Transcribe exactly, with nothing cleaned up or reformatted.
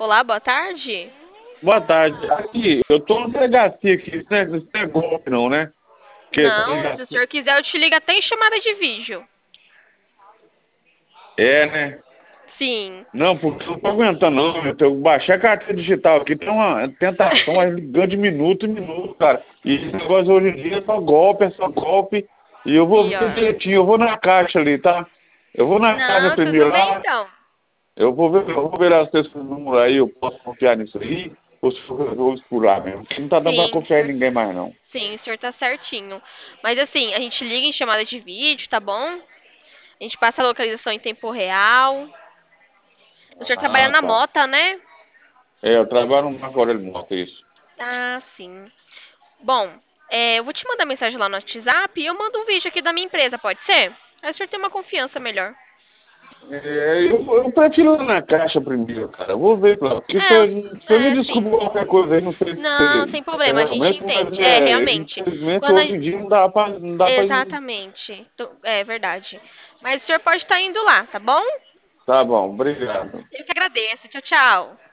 Olá, boa tarde. Boa tarde. Aqui, eu tô na delegacia aqui. Isso não é, isso não é golpe, não, né? Porque Não, se o delegacia. senhor quiser, eu te ligo até em chamada de vídeo. É, né? Sim. Não, porque eu não tô aguentando, não. Eu tenho que baixar a carteira digital aqui. Tem uma tentação, mas ligando de minuto em minuto, cara. E esse negócio hoje em dia é só golpe, é só golpe. E eu vou ver Pior. direitinho, eu vou na caixa ali, tá? Eu vou na caixa Não, tudo primeiro bem lá. então. Eu vou ver, eu vou ver lá se esse número aí, eu posso confiar nisso aí. Ou se eu vou explorar mesmo. Porque não tá dando pra Sim, o confiar em senhor, ninguém mais, não. sim, o senhor tá certinho. Mas assim, a gente liga em chamada de vídeo, tá bom? A gente passa a localização em tempo real. O senhor trabalha Ah, na tá. Mota, né? É, eu trabalho numa Coreia de Moto, isso. Ah, sim. Bom, é, eu vou te mandar mensagem lá no WhatsApp e eu mando um vídeo aqui da minha empresa, pode ser? Aí o senhor tem uma confiança melhor. É, eu, eu prefiro ir na caixa primeiro, cara. Eu vou ver, claro. Porque se eu, se eu me É, é, sim. desculpa qualquer coisa aí, não sei Não, se sem é problema, a gente realmente, mas entende. É, é, realmente. infelizmente Quando a... hoje em dia não dá pra, não dá pra ir. Exatamente. Tu- É verdade. Mas o senhor pode estar indo lá, tá bom? Tá bom, obrigado. Eu que agradeço. Tchau, tchau.